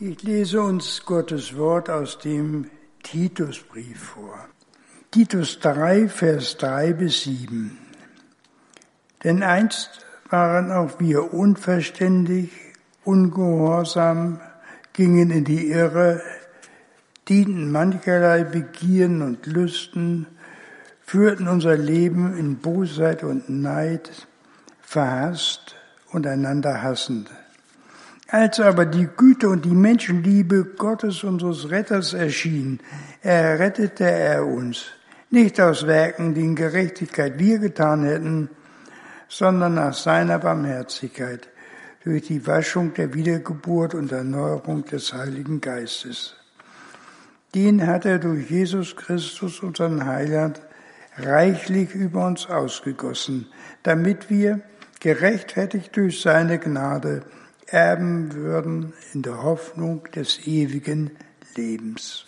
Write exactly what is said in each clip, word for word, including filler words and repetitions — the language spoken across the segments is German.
Ich lese uns Gottes Wort aus dem Titusbrief vor. Titus drei, Vers drei bis sieben. Denn einst waren auch wir unverständig, ungehorsam, gingen in die Irre, dienten mancherlei Begierden und Lüsten, führten unser Leben in Bosheit und Neid, verhasst und einander hassend. Als aber die Güte und die Menschenliebe Gottes, unseres Retters, erschien, errettete er uns, nicht aus Werken, die in Gerechtigkeit wir getan hätten, sondern nach seiner Barmherzigkeit, durch die Waschung der Wiedergeburt und Erneuerung des Heiligen Geistes. Den hat er durch Jesus Christus, unseren Heiland, reichlich über uns ausgegossen, damit wir, gerechtfertigt durch seine Gnade, erben würden in der Hoffnung des ewigen Lebens.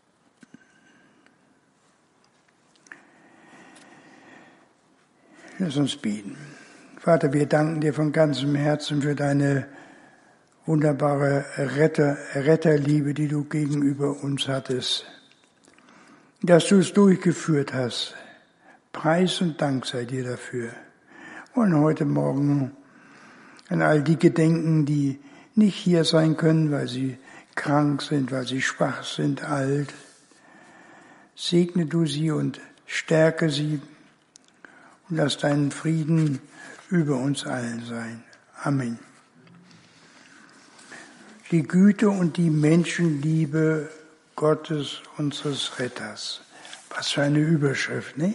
Lass uns beten. Vater, wir danken dir von ganzem Herzen für deine wunderbare Retter, Retterliebe, die du gegenüber uns hattest, dass du es durchgeführt hast. Preis und Dank sei dir dafür. Und heute Morgen an all die gedenken, die nicht hier sein können, weil sie krank sind, weil sie schwach sind, alt. Segne du sie und stärke sie und lass deinen Frieden über uns allen sein. Amen. Die Güte und die Menschenliebe Gottes, unseres Retters. Was für eine Überschrift, ne?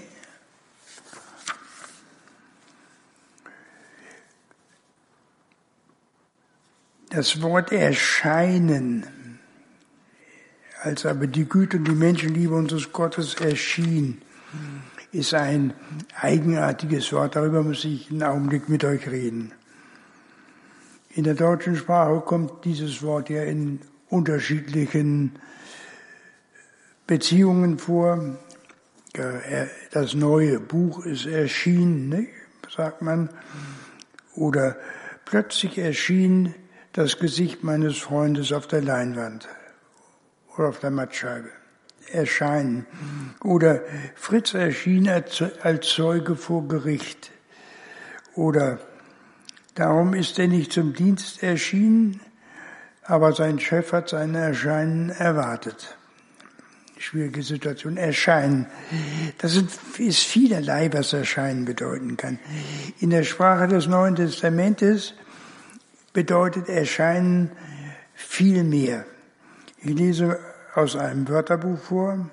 Das Wort erscheinen, als aber die Güte und die Menschenliebe unseres Gottes erschien, ist ein eigenartiges Wort. Darüber muss ich einen Augenblick mit euch reden. In der deutschen Sprache kommt dieses Wort ja in unterschiedlichen Beziehungen vor. Das neue Buch ist erschienen, ne? Sagt man. Oder plötzlich erschien das Gesicht meines Freundes auf der Leinwand oder auf der Mattscheibe. Erscheinen. Oder Fritz erschien als Zeuge vor Gericht. Oder darum ist er nicht zum Dienst erschienen, aber sein Chef hat sein Erscheinen erwartet. Schwierige Situation. Erscheinen. Das ist vielerlei, was Erscheinen bedeuten kann. In der Sprache des Neuen Testamentes bedeutet Erscheinen viel mehr. Ich lese aus einem Wörterbuch vor.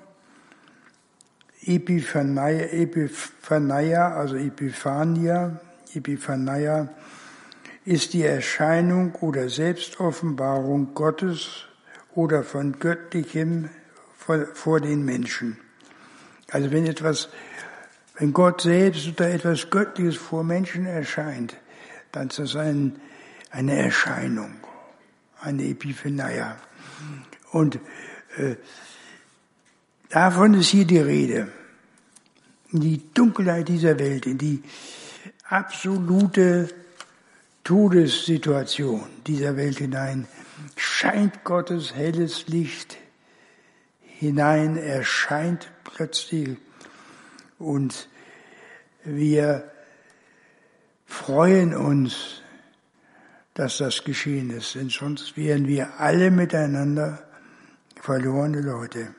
Epiphania, Epiphania, also Epiphania, Epiphania ist die Erscheinung oder Selbstoffenbarung Gottes oder von Göttlichem vor, vor den Menschen. Also wenn etwas, wenn Gott selbst oder etwas Göttliches vor Menschen erscheint, dann ist das ein eine Erscheinung, eine Epiphania. Und äh, davon ist hier die Rede. In die Dunkelheit dieser Welt, in die absolute Todessituation dieser Welt hinein, scheint Gottes helles Licht hinein, erscheint plötzlich und wir freuen uns, dass das geschehen ist, denn sonst wären wir alle miteinander verlorene Leute.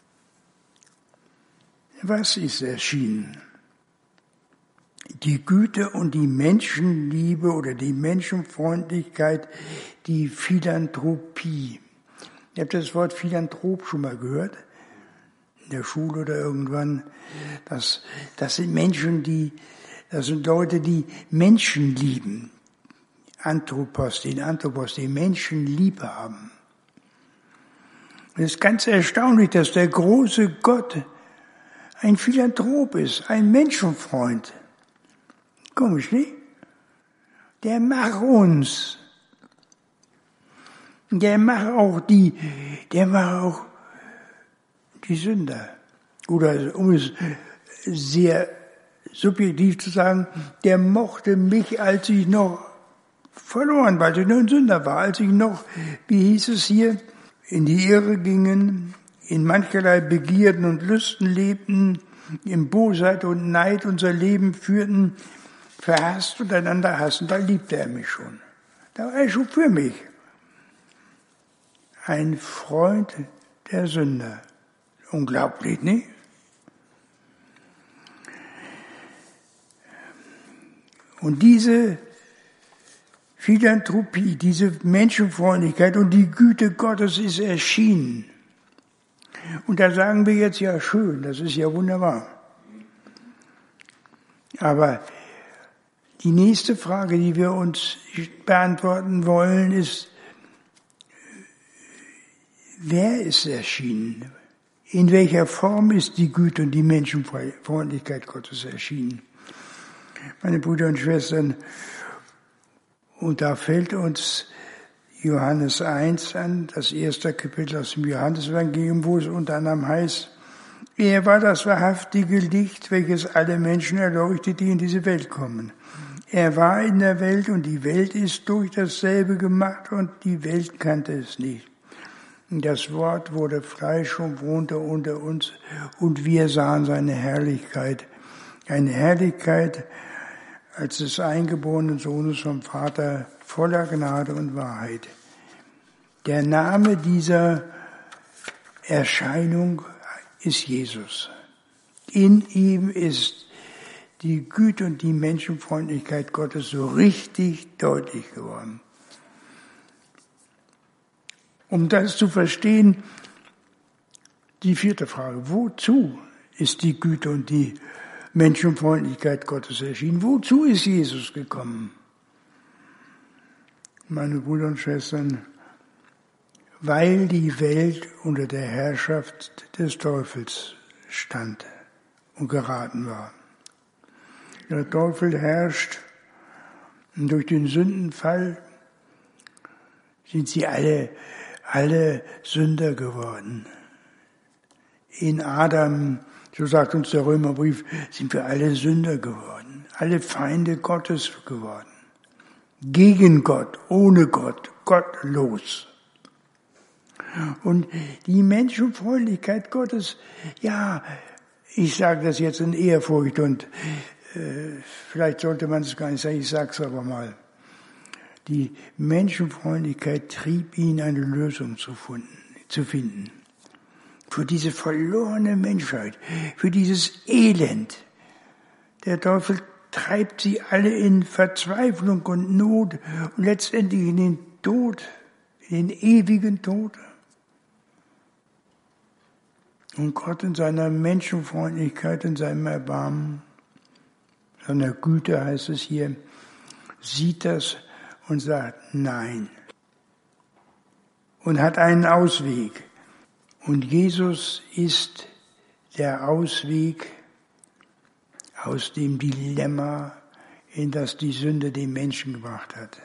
Was ist erschienen? Die Güte und die Menschenliebe oder die Menschenfreundlichkeit, die Philanthropie. Ihr habt das Wort Philanthrop schon mal gehört? In der Schule oder irgendwann. Das, das sind Menschen, die, das sind Leute, die Menschen lieben. Anthropos, den Anthropos, den Menschen lieb haben. Und es ist ganz erstaunlich, dass der große Gott ein Philanthrop ist, ein Menschenfreund. Komisch, nicht? Der macht uns. Der macht auch die, der macht auch die Sünder. Oder um es sehr subjektiv zu sagen, der mochte mich, als ich noch verloren, weil ich nur ein Sünder war. Als ich noch, wie hieß es hier, in die Irre gingen, in mancherlei Begierden und Lüsten lebten, in Bosheit und Neid unser Leben führten, verhasst und einander hassen, da liebte er mich schon. Da war er schon für mich. Ein Freund der Sünder. Unglaublich, nicht? Und diese Philanthropie, diese Menschenfreundlichkeit und die Güte Gottes ist erschienen. Und da sagen wir jetzt, ja schön, das ist ja wunderbar. Aber die nächste Frage, die wir uns beantworten wollen, ist, wer ist erschienen? In welcher Form ist die Güte und die Menschenfreundlichkeit Gottes erschienen? Meine Brüder und Schwestern, und da fällt uns Johannes eins an, das erste Kapitel aus dem Johannesevangelium, wo es unter anderem heißt, er war das wahrhaftige Licht, welches alle Menschen erleuchtet, die in diese Welt kommen. Er war in der Welt und die Welt ist durch dasselbe gemacht und die Welt kannte es nicht. Und das Wort wurde Fleisch und wohnte unter uns und wir sahen seine Herrlichkeit. Eine Herrlichkeit als des eingeborenen Sohnes vom Vater, voller Gnade und Wahrheit. Der Name dieser Erscheinung ist Jesus. In ihm ist die Güte und die Menschenfreundlichkeit Gottes so richtig deutlich geworden. Um das zu verstehen, die vierte Frage, wozu ist die Güte und die Menschenfreundlichkeit Gottes erschienen? Wozu ist Jesus gekommen? Meine Brüder und Schwestern, weil die Welt unter der Herrschaft des Teufels stand und geraten war. Der Teufel herrscht und durch den Sündenfall sind sie alle, alle Sünder geworden. In Adam, so sagt uns der Römerbrief, sind wir alle Sünder geworden, alle Feinde Gottes geworden. Gegen Gott, ohne Gott, gottlos. Und die Menschenfreundlichkeit Gottes, ja, ich sage das jetzt in Ehrfurcht und äh, vielleicht sollte man es gar nicht sagen, ich sage es aber mal. Die Menschenfreundlichkeit trieb ihn, eine Lösung zu finden, zu finden. Für diese verlorene Menschheit, für dieses Elend. Der Teufel treibt sie alle in Verzweiflung und Not und letztendlich in den Tod, in den ewigen Tod. Und Gott in seiner Menschenfreundlichkeit, in seinem Erbarmen, seiner Güte heißt es hier, sieht das und sagt nein. Und hat einen Ausweg. Und Jesus ist der Ausweg aus dem Dilemma, in das die Sünde den Menschen gebracht hat.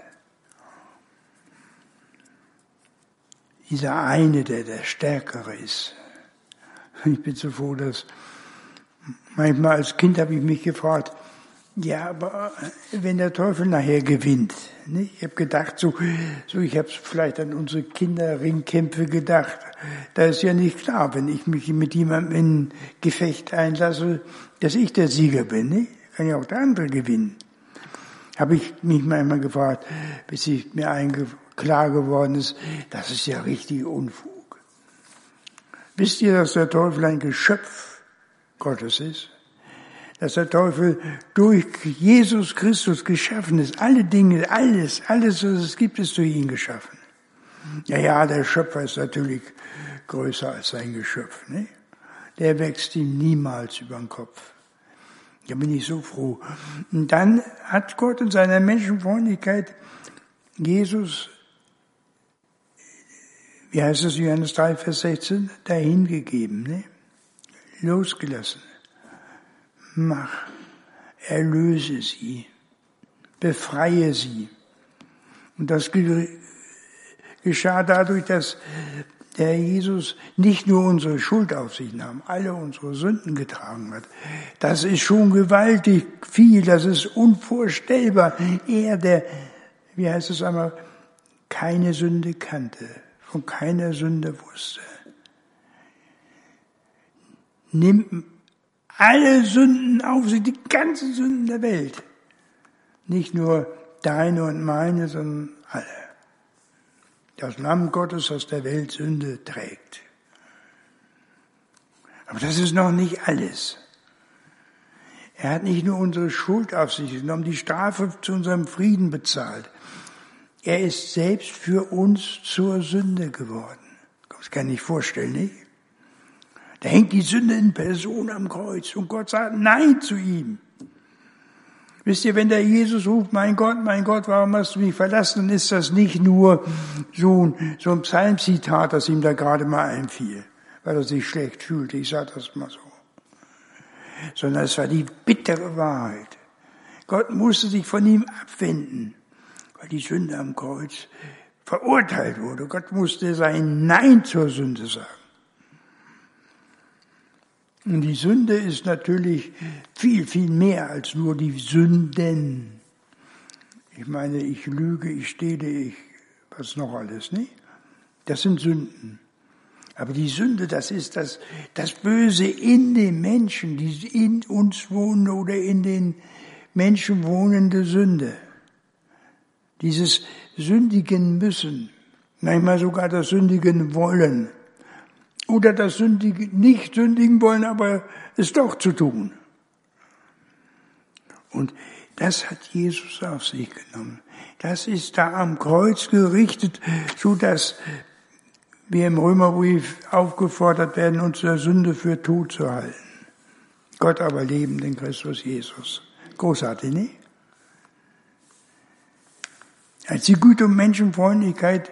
Dieser eine, der der Stärkere ist. Ich bin so froh, dass manchmal als Kind habe ich mich gefragt, ja, aber wenn der Teufel nachher gewinnt, nicht? Ich habe gedacht, so, so ich habe vielleicht an unsere Kinderringkämpfe gedacht. Da ist ja nicht klar, wenn ich mich mit jemandem in Gefecht einlasse, dass ich der Sieger bin. Nicht? Kann ja auch der andere gewinnen. Habe ich mich manchmal gefragt, bis ich mir klar geworden ist, das ist ja richtig Unfug. Wisst ihr, dass der Teufel ein Geschöpf Gottes ist? Dass der Teufel durch Jesus Christus geschaffen ist. Alle Dinge, alles, alles, was es gibt, ist durch ihn geschaffen. Ja, ja, der Schöpfer ist natürlich größer als sein Geschöpf. Ne? Der wächst ihm niemals über den Kopf. Da bin ich so froh. Und dann hat Gott in seiner Menschenfreundlichkeit Jesus, wie heißt es, Johannes drei, Vers sechzehn, dahingegeben, ne? Losgelassen. Mach, erlöse sie, befreie sie. Und das geschah dadurch, dass der Jesus nicht nur unsere Schuld auf sich nahm, alle unsere Sünden getragen hat. Das ist schon gewaltig viel, das ist unvorstellbar. Er, der, wie heißt es einmal, keine Sünde kannte, von keiner Sünde wusste. Nimmt alle Sünden auf sich, die ganzen Sünden der Welt. Nicht nur deine und meine, sondern alle. Das Lamm Gottes, das der Welt Sünde trägt. Aber das ist noch nicht alles. Er hat nicht nur unsere Schuld auf sich genommen, die Strafe zu unserem Frieden bezahlt. Er ist selbst für uns zur Sünde geworden. Das kann ich nicht vorstellen, nicht? Da hängt die Sünde in Person am Kreuz und Gott sagt Nein zu ihm. Wisst ihr, wenn der Jesus ruft, mein Gott, mein Gott, warum hast du mich verlassen, dann ist das nicht nur so ein, so ein Psalmzitat, das ihm da gerade mal einfiel, weil er sich schlecht fühlte. Ich sage das mal so. Sondern es war die bittere Wahrheit. Gott musste sich von ihm abwenden, weil die Sünde am Kreuz verurteilt wurde. Gott musste sein Nein zur Sünde sagen. Und die Sünde ist natürlich viel, viel mehr als nur die Sünden. Ich meine, ich lüge, ich stehle, ich, was noch alles, nicht? Das sind Sünden. Aber die Sünde, das ist das, das Böse in den Menschen, die in uns wohnen oder in den Menschen wohnende Sünde. Dieses Sündigen müssen, manchmal sogar das Sündigen wollen. Oder das Sündigen, nicht sündigen wollen, aber es doch zu tun. Und das hat Jesus auf sich genommen. Das ist da am Kreuz gerichtet, so dass wir im Römerbrief aufgefordert werden, uns der Sünde für tot zu halten. Gott aber leben in Christus Jesus. Großartig, nicht? Als die Güte und Menschenfreundlichkeit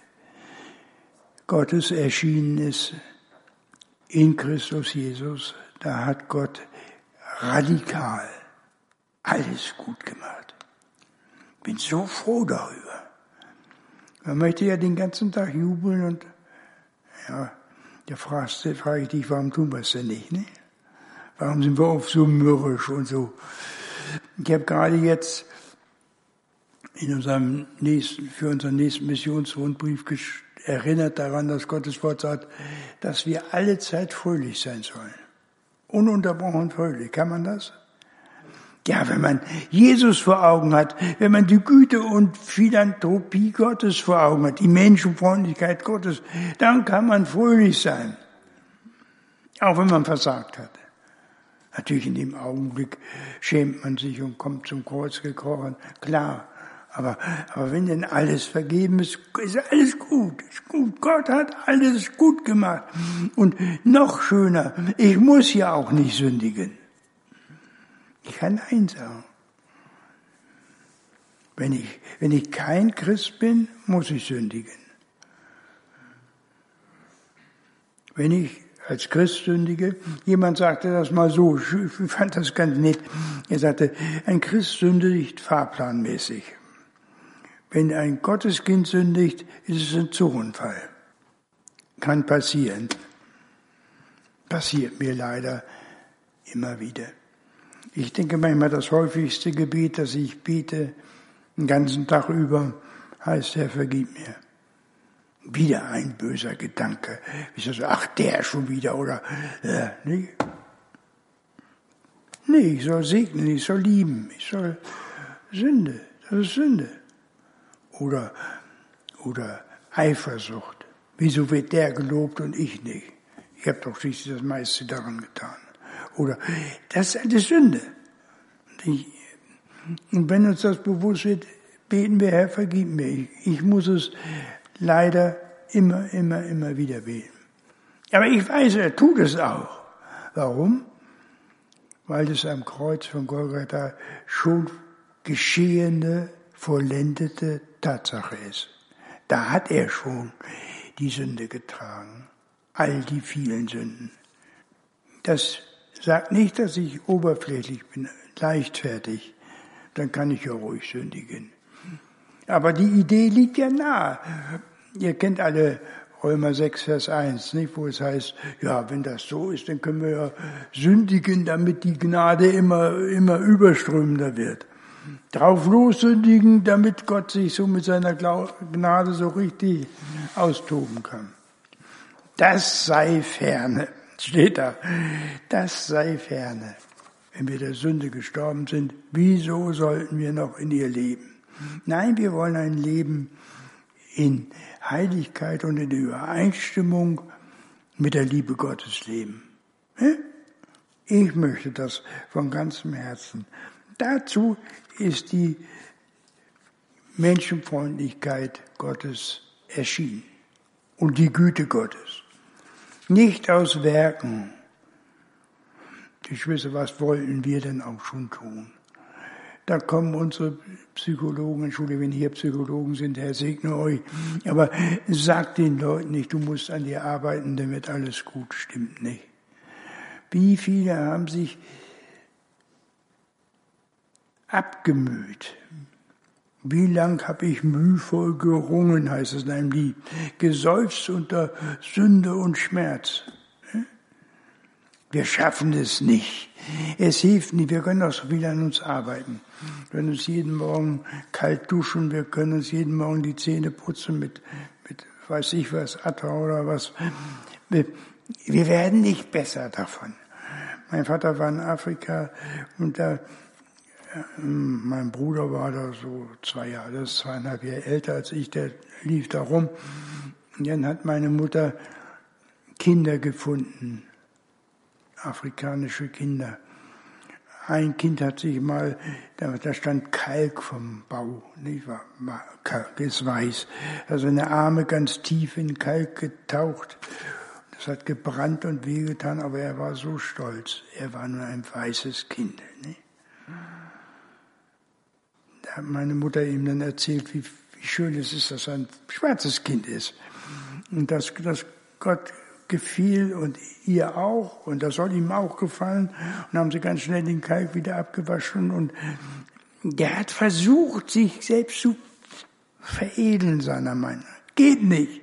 Gottes erschienen ist in Christus Jesus, da hat Gott radikal alles gut gemacht. Ich bin so froh darüber. Man möchte ja den ganzen Tag jubeln und ja, da fragst du, frage ich dich, warum tun wir es denn nicht, ne? Warum sind wir oft so mürrisch und so? Ich habe gerade jetzt in unserem nächsten, für unseren nächsten Missionsrundbrief erinnert daran, dass Gottes Wort sagt, dass wir alle Zeit fröhlich sein sollen. Ununterbrochen fröhlich. Kann man das? Ja, wenn man Jesus vor Augen hat, wenn man die Güte und Philanthropie Gottes vor Augen hat, die Menschenfreundlichkeit Gottes, dann kann man fröhlich sein. Auch wenn man versagt hat. Natürlich in dem Augenblick schämt man sich und kommt zum Kreuz gekrochen. Klar. Aber, aber wenn denn alles vergeben ist, ist alles gut, ist gut. Gott hat alles gut gemacht. Und noch schöner, ich muss ja auch nicht sündigen. Ich kann Nein sagen. Wenn ich, wenn ich kein Christ bin, muss ich sündigen. Wenn ich als Christ sündige, jemand sagte das mal so, ich fand das ganz nett. Er sagte, ein Christ sündigt fahrplanmäßig. Wenn ein Gotteskind sündigt, ist es ein Zugunfall. Kann passieren. Passiert mir leider immer wieder. Ich denke manchmal, das häufigste Gebet, das ich bete, den ganzen Tag über, heißt, Herr, vergib mir. Wieder ein böser Gedanke. Ich so, ach, der schon wieder, oder, äh, nee. Nee, ich soll segnen, ich soll lieben, ich soll Sünde, das ist Sünde. Oder, oder Eifersucht. Wieso wird der gelobt und ich nicht? Ich habe doch schließlich das meiste daran getan. Oder, das ist eine Sünde. Und, ich, und wenn uns das bewusst wird, beten wir, Herr, vergib mir. Ich, ich muss es leider immer, immer, immer wieder beten. Aber ich weiß, er tut es auch. Warum? Weil es am Kreuz von Golgatha schon geschehene, vollendete Tatsache ist. Da hat er schon die Sünde getragen. All die vielen Sünden. Das sagt nicht, dass ich oberflächlich bin, leichtfertig. Dann kann ich ja ruhig sündigen. Aber die Idee liegt ja nahe. Ihr kennt alle Römer sechs, Vers eins, nicht, wo es heißt, ja, wenn das so ist, dann können wir ja sündigen, damit die Gnade immer, immer überströmender wird. drauf lossündigen, damit Gott sich so mit seiner Gnade so richtig austoben kann. Das sei ferne, steht da. Das sei ferne. Wenn wir der Sünde gestorben sind, wieso sollten wir noch in ihr leben? Nein, wir wollen ein Leben in Heiligkeit und in Übereinstimmung mit der Liebe Gottes leben. Ich möchte das von ganzem Herzen. Dazu ist die Menschenfreundlichkeit Gottes erschienen und die Güte Gottes. Nicht aus Werken. Ich wisse, was wollten wir denn auch schon tun? Da kommen unsere Psychologen, Entschuldigung, wenn hier Psychologen sind, Herr segne euch, aber sagt den Leuten nicht, du musst an dir arbeiten, damit alles gut stimmt, nicht. Wie viele haben sich abgemüht? Wie lang habe ich mühevoll gerungen, heißt es in einem Lied, geseufzt unter Sünde und Schmerz. Wir schaffen es nicht. Es hilft nicht. Wir können auch so viel an uns arbeiten. Wir können uns jeden Morgen kalt duschen. Wir können uns jeden Morgen die Zähne putzen mit, mit weiß ich was, Atta oder was. Wir, wir werden nicht besser davon. Mein Vater war in Afrika und da, mein Bruder war da so zwei Jahre, das ist zweieinhalb Jahre älter als ich, der lief da rum. Und dann hat meine Mutter Kinder gefunden. Afrikanische Kinder. Ein Kind hat sich mal, da, da stand Kalk vom Bau, nicht wahr? Kalk ist weiß. Also eine Arme ganz tief in Kalk getaucht. Das hat gebrannt und wehgetan, aber er war so stolz. Er war nur ein weißes Kind. Nicht? Da hat meine Mutter ihm dann erzählt, wie, wie schön es ist, dass er ein schwarzes Kind ist. Und dass, dass Gott gefiel und ihr auch und das soll ihm auch gefallen und haben sie ganz schnell den Kalk wieder abgewaschen und der hat versucht, sich selbst zu veredeln, seiner Meinung nach. Geht nicht.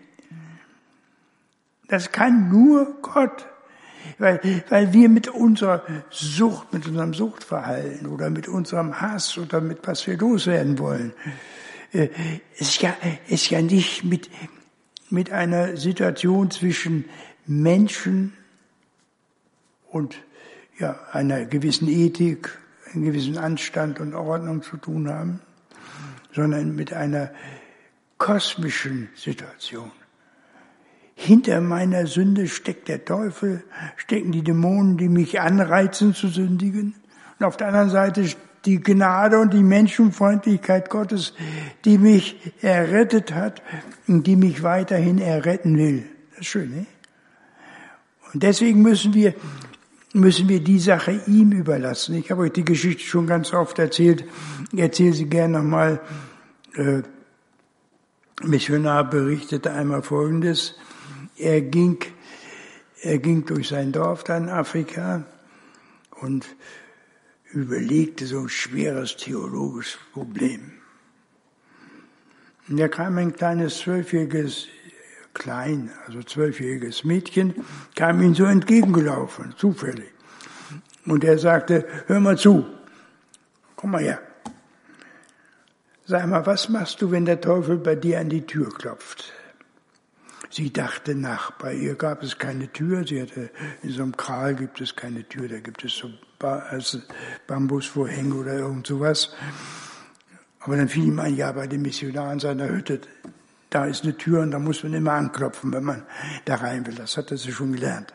Das kann nur Gott, weil, weil wir mit unserer Sucht, mit unserem Suchtverhalten oder mit unserem Hass oder mit was wir loswerden wollen, äh, ist ja, ist ja nicht mit, mit einer Situation zwischen Menschen und ja, einer gewissen Ethik, einem gewissen Anstand und Ordnung zu tun haben, sondern mit einer kosmischen Situation. Hinter meiner Sünde steckt der Teufel, stecken die Dämonen, die mich anreizen zu sündigen. Und auf der anderen Seite die Gnade und die Menschenfreundlichkeit Gottes, die mich errettet hat und die mich weiterhin erretten will. Das ist schön, ne? Und deswegen müssen wir, müssen wir die Sache ihm überlassen. Ich habe euch die Geschichte schon ganz oft erzählt. Ich erzähle sie gerne nochmal. Äh, Missionar berichtete einmal Folgendes. Er ging, er ging durch sein Dorf da in Afrika und überlegte so ein schweres theologisches Problem. Und da kam ein kleines zwölfjähriges klein, also zwölfjähriges Mädchen, kam ihm so entgegengelaufen, zufällig. Und er sagte, hör mal zu, komm mal her. Sag mal, was machst du, wenn der Teufel bei dir an die Tür klopft? Sie dachte nach, bei ihr gab es keine Tür, sie hatte, in so einem Kral gibt es keine Tür, da gibt es so Bambusvorhänge oder irgend sowas. Aber dann fiel ihm ein, ja, bei dem Missionar in seiner Hütte, da ist eine Tür und da muss man immer anklopfen, wenn man da rein will. Das hatte sie schon gelernt.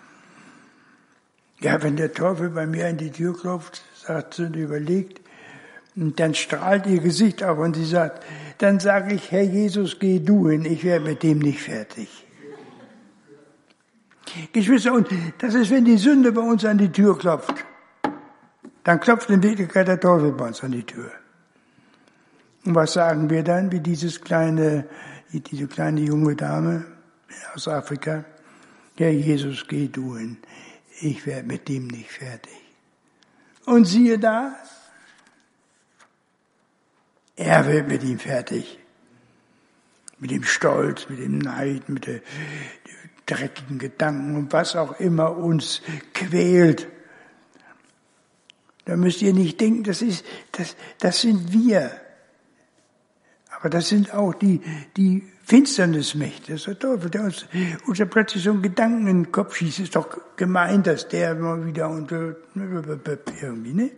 Ja, wenn der Teufel bei mir an die Tür klopft, sagt sie und überlegt, und dann strahlt ihr Gesicht auf und sie sagt, dann sage ich, Herr Jesus, geh du hin, ich werde mit dem nicht fertig. Geschwister, und das ist, wenn die Sünde bei uns an die Tür klopft. Dann klopft in Wirklichkeit der Teufel bei uns an die Tür. Und was sagen wir dann, wie dieses kleine, diese kleine junge Dame aus Afrika? Herr Jesus, geh du hin, ich werde mit dem nicht fertig. Und siehe da, er wird mit ihm fertig. Mit dem Stolz, mit dem Neid, mit den dreckigen Gedanken und was auch immer uns quält. Da müsst ihr nicht denken, das ist, das, das sind wir. Aber das sind auch die, die Finsternismächte. Das ist der Teufel, der uns, uns ja plötzlich so einen Gedanken in den Kopf schießt. Ist doch gemeint, dass der mal wieder unter, irgendwie, ne?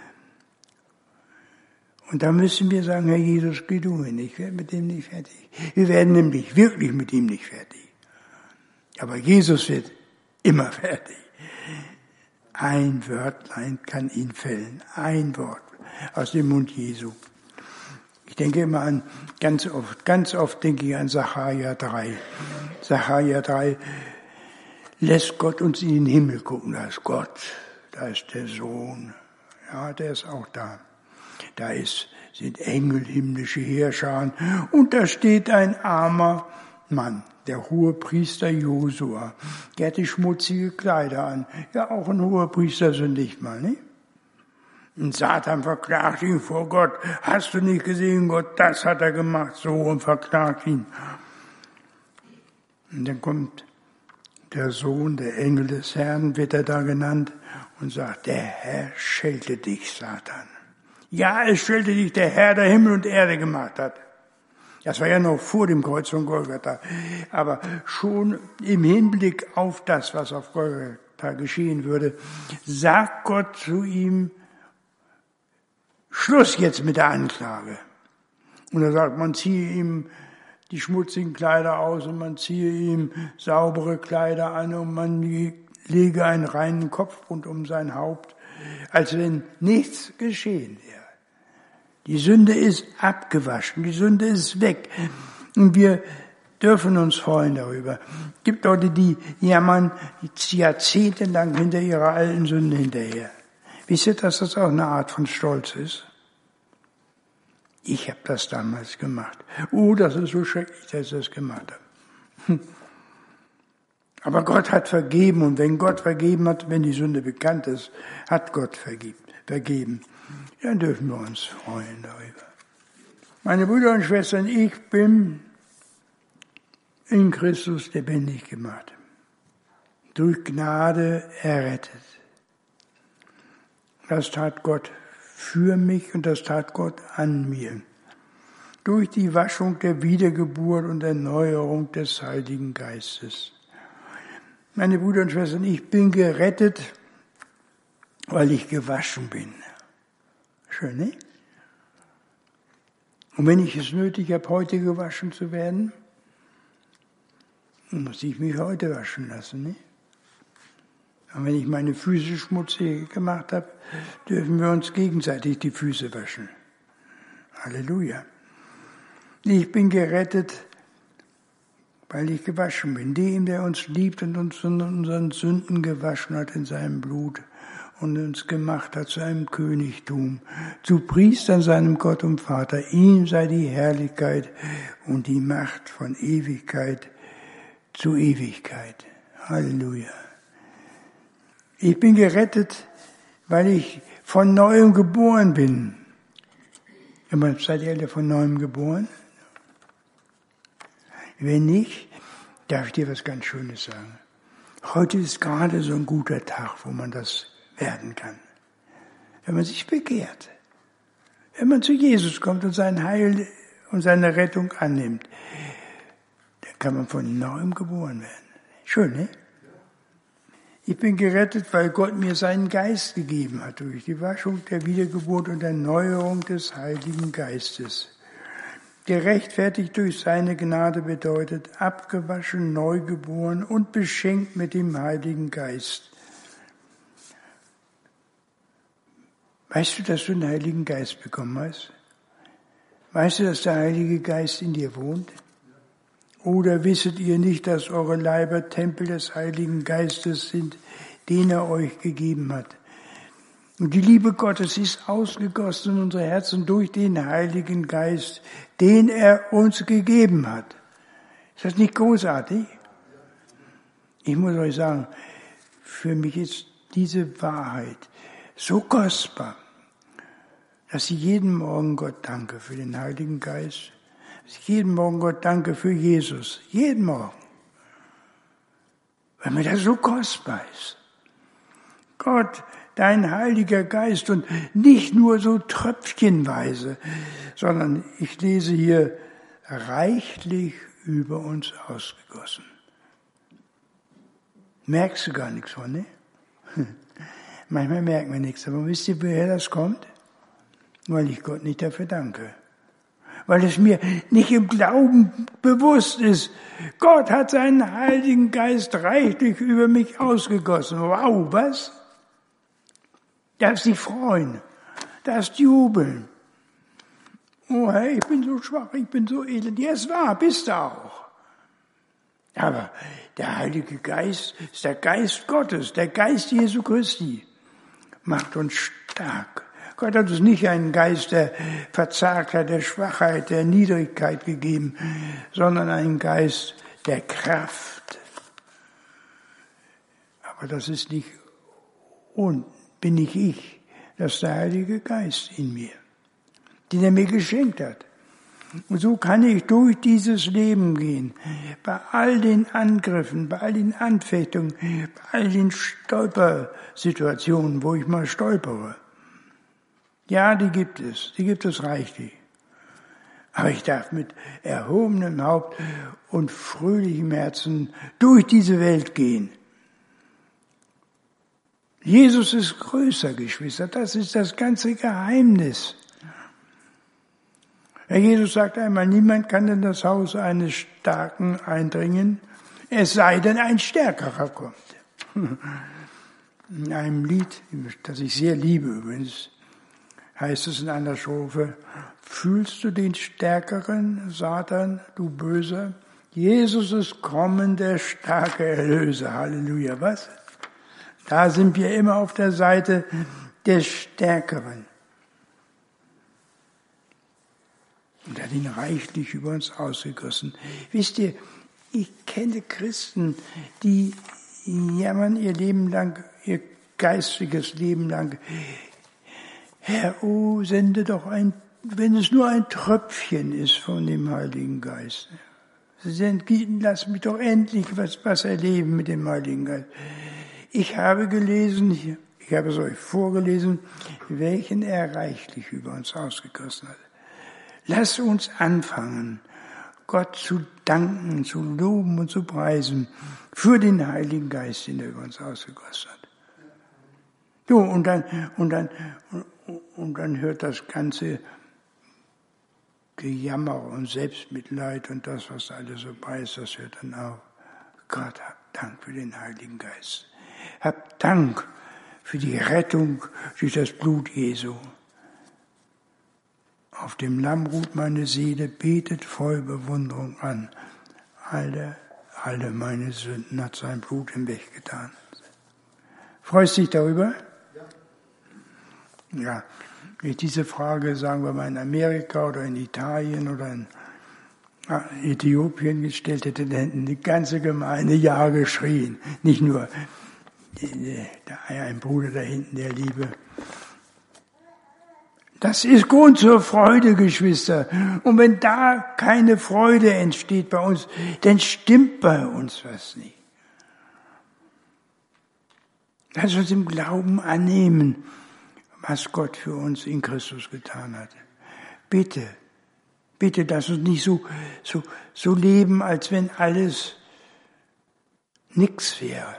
Und da müssen wir sagen, Herr Jesus, geh du hin, ich werde mit dem nicht fertig. Wir werden nämlich wirklich mit ihm nicht fertig. Aber Jesus wird immer fertig. Ein Wörtlein kann ihn fällen. Ein Wort aus dem Mund Jesu. Ich denke immer an, ganz oft, ganz oft denke ich an Sacharja drei. Sacharja drei lässt Gott uns in den Himmel gucken. Da ist Gott, da ist der Sohn. Ja, der ist auch da. Da ist, sind Engel, himmlische Heerscharen. Und da steht ein armer Mann, der Hohepriester Josua. Der hatte schmutzige Kleider an. Ja, auch ein Hohepriester sind nicht mal, ne? Und Satan verklagt ihn vor Gott. Hast du nicht gesehen, Gott, das hat er gemacht, so, und verklagt ihn. Und dann kommt der Sohn, der Engel des Herrn, wird er da genannt, und sagt, der Herr schelte dich, Satan. Ja, es schelte dich der Herr, der Himmel und Erde gemacht hat. Das war ja noch vor dem Kreuz von Golgatha. Aber schon im Hinblick auf das, was auf Golgatha geschehen würde, sagt Gott zu ihm, Schluss jetzt mit der Anklage. Und er sagt, man ziehe ihm die schmutzigen Kleider aus und man ziehe ihm saubere Kleider an und man lege einen reinen Kopf rund um sein Haupt, als wenn nichts geschehen wäre. Die Sünde ist abgewaschen, die Sünde ist weg. Und wir dürfen uns freuen darüber. Es gibt Leute, die jammern jahrzehntelang hinter ihrer alten Sünde hinterher. Wisst ihr, dass das auch eine Art von Stolz ist? Ich habe das damals gemacht. Oh, das ist so schrecklich, dass ich das gemacht habe. Aber Gott hat vergeben, und wenn Gott vergeben hat, wenn die Sünde bekannt ist, hat Gott vergeben. Dann dürfen wir uns freuen darüber. Meine Brüder und Schwestern, ich bin in Christus lebendig gemacht. Durch Gnade errettet. Das tat Gott für mich und das tat Gott an mir. Durch die Waschung der Wiedergeburt und Erneuerung des Heiligen Geistes. Meine Brüder und Schwestern, ich bin gerettet, weil ich gewaschen bin. Schön, ne? Und wenn ich es nötig habe, heute gewaschen zu werden, dann muss ich mich heute waschen lassen, ne? Und wenn ich meine Füße schmutzig gemacht habe, dürfen wir uns gegenseitig die Füße waschen. Halleluja. Ich bin gerettet, weil ich gewaschen bin. Dem, der uns liebt und uns von unseren Sünden gewaschen hat in seinem Blut und uns gemacht hat zu einem Königtum, zu Priestern seinem Gott und Vater. Ihm sei die Herrlichkeit und die Macht von Ewigkeit zu Ewigkeit. Halleluja. Ich bin gerettet, weil ich von Neuem geboren bin. Seid ihr alle von Neuem geboren? Wenn nicht, darf ich dir was ganz Schönes sagen. Heute ist gerade so ein guter Tag, wo man das werden kann. Wenn man sich bekehrt. Wenn man zu Jesus kommt und sein Heil und seine Rettung annimmt, dann kann man von Neuem geboren werden. Schön, ne? Ich bin gerettet, weil Gott mir seinen Geist gegeben hat, durch die Waschung der Wiedergeburt und Erneuerung des Heiligen Geistes. Gerechtfertigt durch seine Gnade bedeutet, abgewaschen, neugeboren und beschenkt mit dem Heiligen Geist. Weißt du, dass du den Heiligen Geist bekommen hast? Weißt du, dass der Heilige Geist in dir wohnt? Oder wisset ihr nicht, dass eure Leiber Tempel des Heiligen Geistes sind, den er euch gegeben hat? Und die Liebe Gottes ist ausgegossen in unsere Herzen durch den Heiligen Geist, den er uns gegeben hat. Ist das nicht großartig? Ich muss euch sagen, für mich ist diese Wahrheit so kostbar, dass ich jeden Morgen Gott danke für den Heiligen Geist. Dass ich jeden Morgen Gott danke für Jesus. Jeden Morgen. Weil mir das so kostbar ist. Gott dein Heiliger Geist und nicht nur so tröpfchenweise, sondern ich lese hier reichlich über uns ausgegossen. Merkst du gar nichts von, ne? Manchmal merken wir nichts, aber wisst ihr, woher das kommt? Weil ich Gott nicht dafür danke. Weil es mir nicht im Glauben bewusst ist. Gott hat seinen Heiligen Geist reichlich über mich ausgegossen. Wow, was? Darfst dich freuen, darfst jubeln. Oh Herr, ich bin so schwach, ich bin so elend. Ja, es war, bist du auch. Aber der Heilige Geist ist der Geist Gottes, der Geist Jesu Christi. Macht uns stark. Gott hat uns nicht einen Geist der Verzagtheit, der Schwachheit, der Niedrigkeit gegeben, sondern einen Geist der Kraft. Aber das ist nicht, und bin nicht ich, das ist der Heilige Geist in mir, den er mir geschenkt hat. Und so kann ich durch dieses Leben gehen, bei all den Angriffen, bei all den Anfechtungen, bei all den Stolpersituationen, wo ich mal stolpere. Ja, die gibt es, die gibt es reichlich. Aber ich darf mit erhobenem Haupt und fröhlichem Herzen durch diese Welt gehen. Jesus ist größer, Geschwister, das ist das ganze Geheimnis. Herr Jesus sagt einmal, niemand kann in das Haus eines Starken eindringen, es sei denn, ein Stärkerer kommt. In einem Lied, das ich sehr liebe übrigens, heißt es in einer Strophe, fühlst du den Stärkeren, Satan, du Böser? Jesus ist kommen, der starke Erlöser. Halleluja, was? Da sind wir immer auf der Seite des Stärkeren. Und er hat ihn reichlich über uns ausgegossen. Wisst ihr, ich kenne Christen, die jammern ihr Leben lang, ihr geistiges Leben lang. Herr, oh, sende doch ein, wenn es nur ein Tröpfchen ist von dem Heiligen Geist. Lass mich doch endlich was, was erleben mit dem Heiligen Geist. Ich habe gelesen, ich habe es euch vorgelesen, welchen er reichlich über uns ausgegossen hat. Lass uns anfangen, Gott zu danken, zu loben und zu preisen für den Heiligen Geist, den er über uns ausgegossen hat. So, und dann, und dann, und dann hört das ganze Gejammer und Selbstmitleid und das, was alles so bei ist, das hört dann auf. Gott, hab Dank für den Heiligen Geist. Hab Dank für die Rettung durch das Blut Jesu. Auf dem Lamm ruht meine Seele, betet voll Bewunderung an. Alle, alle meine Sünden hat sein Blut hinweggetan. Freust du dich darüber? Ja. Ja. Wenn ich diese Frage, sagen wir mal, in Amerika oder in Italien oder in Äthiopien gestellt hätte, dann hätten die ganze Gemeinde Ja geschrien. Nicht nur ein Bruder da hinten, der Liebe. Das ist Grund zur Freude, Geschwister. Und wenn da keine Freude entsteht bei uns, dann stimmt bei uns was nicht. Lass uns im Glauben annehmen, was Gott für uns in Christus getan hat. Bitte, bitte, lass uns nicht so, so, so leben, als wenn alles nichts wäre.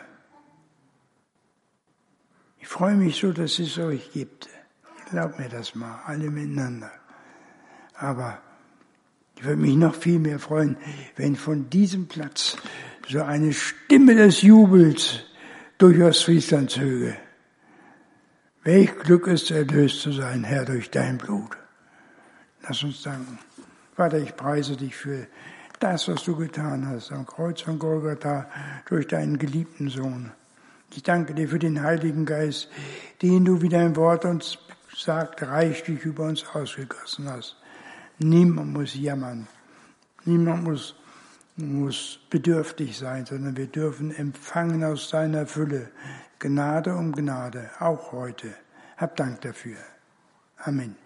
Ich freue mich so, dass es euch gibt. Glaubt mir das mal, alle miteinander. Aber ich würde mich noch viel mehr freuen, wenn von diesem Platz so eine Stimme des Jubels durch Ostfriesland zöge. Welch Glück ist, erlöst zu sein, Herr, durch dein Blut. Lass uns danken. Vater, ich preise dich für das, was du getan hast am Kreuz von Golgatha durch deinen geliebten Sohn. Ich danke dir für den Heiligen Geist, den du, wie dein Wort uns sagt, reichlich über uns ausgegossen hast. Niemand muss jammern. Niemand muss, muss bedürftig sein, sondern wir dürfen empfangen aus deiner Fülle. Gnade um Gnade, auch heute. Hab Dank dafür. Amen.